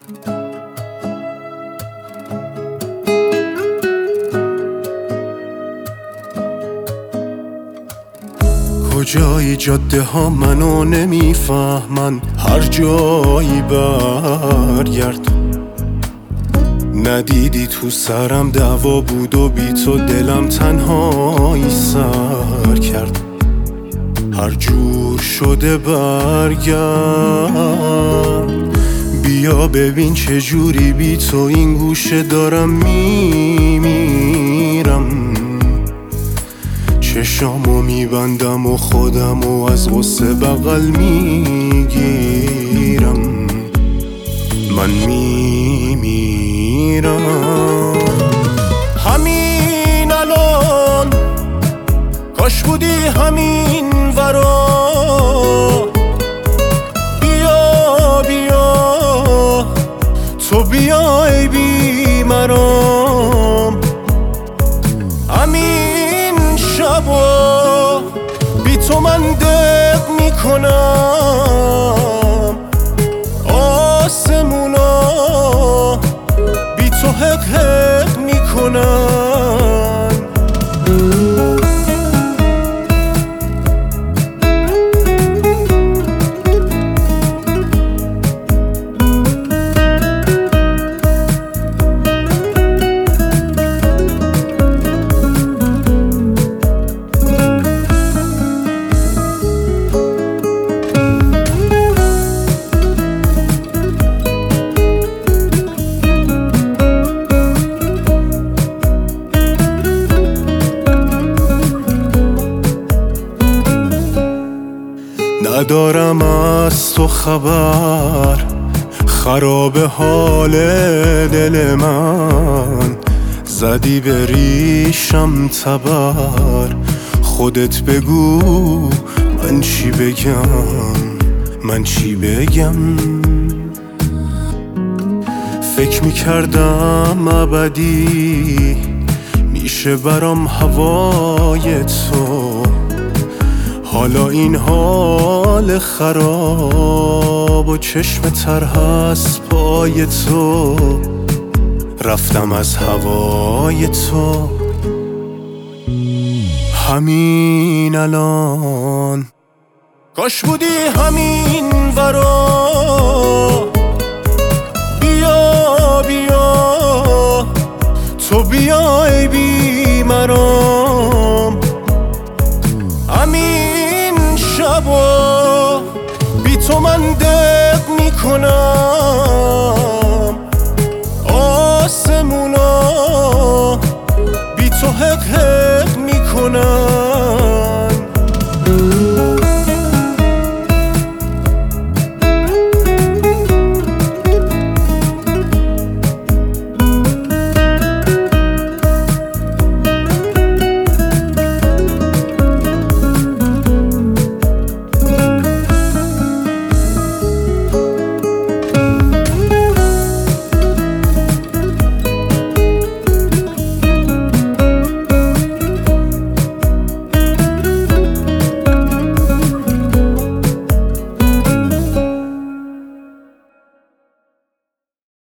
کجای جاده ها منو نمیفهمن، هر جایی برگرد. ندیدی تو سرم دعوا بود و بی تو دلم تنهایی سر کرد. هر جور شده برگرد، بیا ببین چه جوری بی تو این گوشه دارم میمیرم. چشامو میبندم و خودمو از غصه بغل میگیرم. من میمیرم همین الان، کاش بودی همین ورا. بیا بیا تو بیا ای بی مرام. همین شبا بی تو من دق میکنم، آسمونا بی تو حق حق میکنن. ندارم از تو خبر، خراب حال دل من. زدی به ریشم تبر، خودت بگو من چی بگم، من چی بگم. فکر میکردم ابدی میشه برام هوای تو، حالا این حال خراب و چشم تر هست پای تو. رفتم از هوای تو همین الان، کاش بودی همین ورا. بیا بیا تو بیا